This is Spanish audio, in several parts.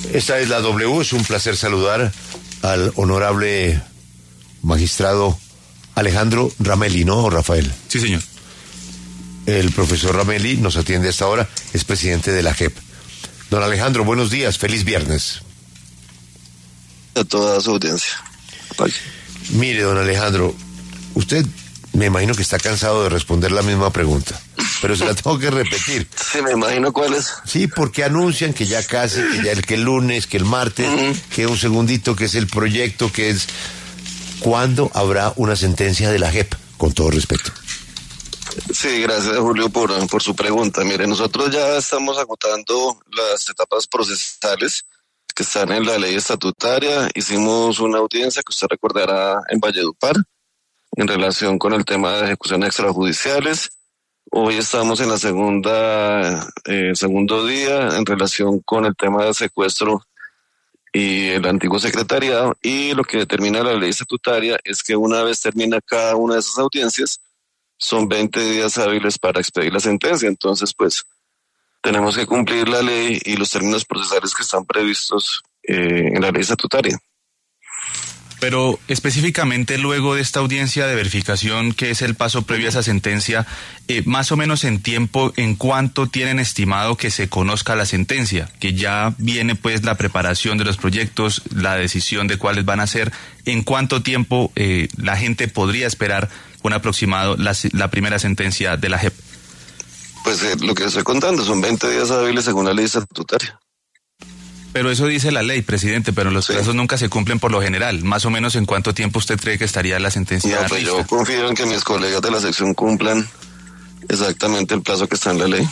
Esta es la W, es un placer saludar al honorable magistrado Alejandro Ramelli, ¿no, Rafael? Sí, señor. El profesor Ramelli nos atiende a esta hora, es presidente de la JEP. Don Alejandro, buenos días, feliz viernes. A toda su audiencia. Vale. Mire, don Alejandro, usted me imagino que está cansado de responder la misma pregunta, pero se la tengo que repetir. Sí, me imagino cuál es. Sí, porque anuncian que ya casi, que ya el lunes, que el martes, que un segundito, que es el proyecto, que es... ¿Cuándo habrá una sentencia de la JEP? Con todo respeto. Sí, gracias, Julio, por su pregunta. Mire, nosotros ya estamos agotando las etapas procesales que están en la ley estatutaria. Hicimos una audiencia que usted recordará en Valledupar en relación con el tema de ejecuciones extrajudiciales. Hoy estamos en la segundo día en relación con el tema de secuestro y el antiguo secretariado, y lo que determina la ley estatutaria es que una vez termina cada una de esas audiencias, son 20 días hábiles para expedir la sentencia. Entonces, pues, tenemos que cumplir la ley y los términos procesales que están previstos en la ley estatutaria. Pero específicamente luego de esta audiencia de verificación, que es el paso previo a esa sentencia, más o menos en tiempo, ¿en cuánto tienen estimado que se conozca la sentencia? Que ya viene pues la preparación de los proyectos, la decisión de cuáles van a ser. ¿En cuánto tiempo la gente podría esperar un aproximado la primera sentencia de la JEP? Pues lo que estoy contando son 20 días hábiles según la ley estatutaria. Pero eso dice la ley, presidente, pero los plazos nunca se cumplen por lo general. Más o menos, ¿en cuánto tiempo usted cree que estaría la sentencia? No, pues yo confío en que mis colegas de la sección cumplan exactamente el plazo que está en la ley.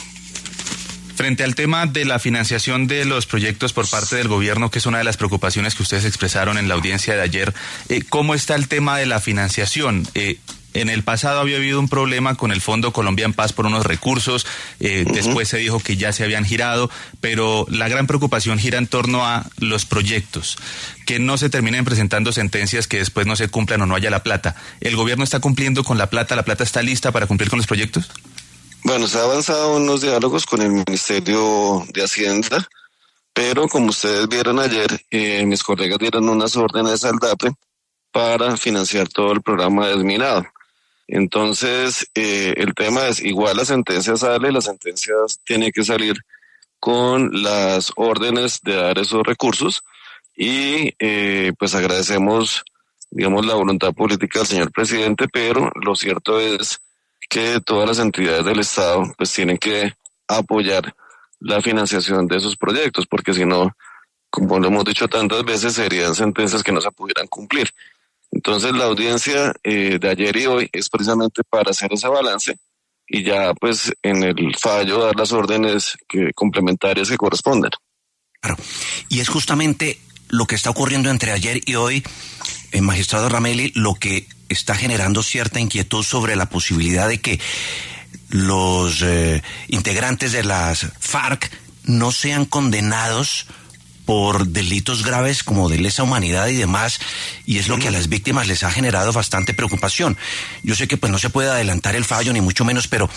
Frente al tema de la financiación de los proyectos por parte del gobierno, que es una de las preocupaciones que ustedes expresaron en la audiencia de ayer, ¿cómo está el tema de la financiación? En el pasado había habido un problema con el Fondo Colombia en Paz por unos recursos, después se dijo que ya se habían girado, pero la gran preocupación gira en torno a los proyectos, que no se terminen presentando sentencias que después no se cumplan o no haya la plata. ¿El gobierno está cumpliendo con la plata está lista para cumplir con los proyectos? Bueno, se ha avanzado en los diálogos con el Ministerio de Hacienda, pero como ustedes vieron ayer, mis colegas dieron unas órdenes al DAPRE para financiar todo el programa de desminado. Entonces, el tema es, igual la sentencia sale, la sentencia tiene que salir con las órdenes de dar esos recursos y pues agradecemos, digamos, la voluntad política del señor presidente, pero lo cierto es que todas las entidades del Estado pues tienen que apoyar la financiación de esos proyectos, porque si no, como lo hemos dicho tantas veces, serían sentencias que no se pudieran cumplir. Entonces la audiencia de ayer y hoy es precisamente para hacer ese balance y ya pues en el fallo dar las órdenes complementarias que correspondan. Claro, y es justamente lo que está ocurriendo entre ayer y hoy, magistrado Ramelli, lo que está generando cierta inquietud sobre la posibilidad de que los integrantes de las FARC no sean condenados por delitos graves como de lesa humanidad y demás, y es lo que a las víctimas les ha generado bastante preocupación. Yo sé que pues no se puede adelantar el fallo, ni mucho menos, pero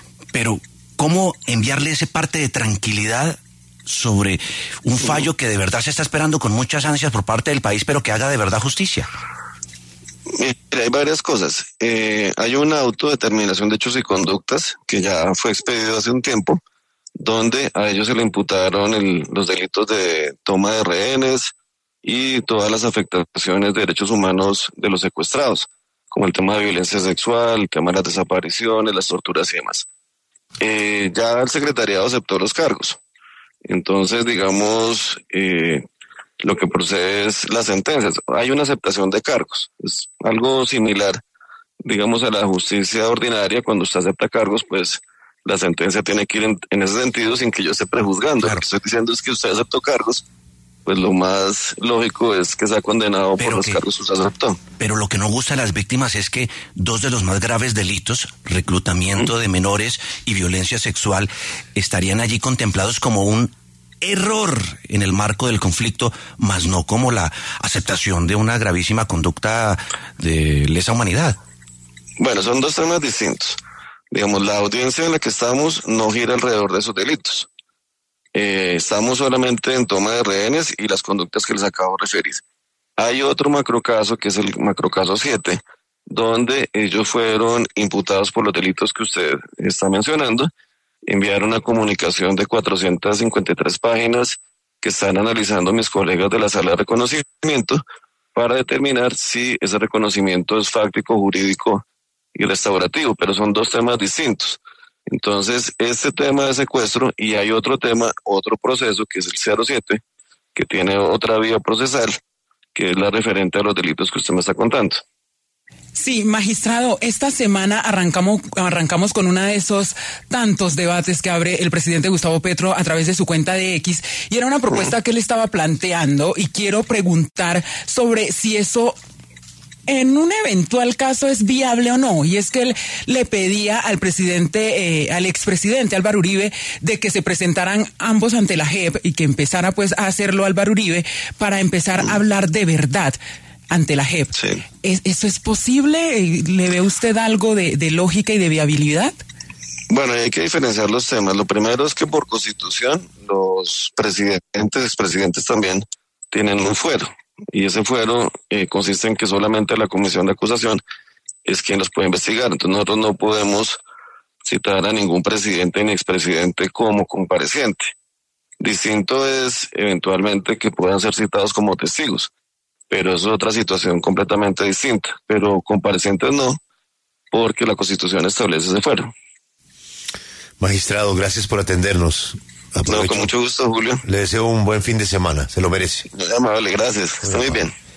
¿cómo enviarle ese parte de tranquilidad sobre un fallo que de verdad se está esperando con muchas ansias por parte del país, pero que haga de verdad justicia? Mira, hay varias cosas. Hay una autodeterminación de hechos y conductas que ya fue expedido hace un tiempo, donde a ellos se le imputaron los delitos de toma de rehenes y todas las afectaciones de derechos humanos de los secuestrados, como el tema de violencia sexual, el tema de las desapariciones, las torturas y demás. Ya el secretariado aceptó los cargos. Entonces, digamos, lo que procede es las sentencias. Hay una aceptación de cargos. Es algo similar, digamos, a la justicia ordinaria. Cuando usted acepta cargos, pues la sentencia tiene que ir en ese sentido sin que yo esté prejuzgando. Claro. Lo que estoy diciendo es que usted aceptó cargos, pues lo más lógico es que sea condenado por los cargos que usted aceptó. Pero lo que no gusta a las víctimas es que dos de los más graves delitos, reclutamiento de menores y violencia sexual, estarían allí contemplados como un error en el marco del conflicto, más no como la aceptación de una gravísima conducta de lesa humanidad. Bueno, son dos temas distintos. Digamos, la audiencia en la que estamos no gira alrededor de esos delitos. Estamos solamente en toma de rehenes y las conductas que les acabo de referir. Hay otro macrocaso, que es el macrocaso 7, donde ellos fueron imputados por los delitos que usted está mencionando. Enviaron una comunicación de 453 páginas que están analizando mis colegas de la sala de reconocimiento para determinar si ese reconocimiento es fáctico, jurídico y restaurativo, pero son dos temas distintos. Entonces, este tema de secuestro, y hay otro tema, otro proceso, que es el 07, que tiene otra vía procesal, que es la referente a los delitos que usted me está contando. Sí, magistrado, esta semana arrancamos con uno de esos tantos debates que abre el presidente Gustavo Petro a través de su cuenta de X, y era una propuesta que él estaba planteando, y quiero preguntar sobre si eso en un eventual caso es viable o no. Y es que él le pedía al presidente, al expresidente Álvaro Uribe, de que se presentaran ambos ante la JEP y que empezara pues a hacerlo Álvaro Uribe para empezar a hablar de verdad ante la JEP. Sí. ¿Eso es posible? ¿Le ve usted algo de lógica y de viabilidad? Bueno, hay que diferenciar los temas. Lo primero es que por constitución los presidentes, expresidentes también tienen un fuero. Y ese fuero consiste en que solamente la comisión de acusación es quien los puede investigar. Entonces nosotros no podemos citar a ningún presidente ni expresidente como compareciente. Distinto es eventualmente que puedan ser citados como testigos, pero eso es otra situación completamente distinta. Pero comparecientes no, porque la Constitución establece ese fuero. Magistrado, gracias por atendernos. No, con mucho gusto, Julio. Le deseo un buen fin de semana, se lo merece. Muy amable, gracias. Está muy bien.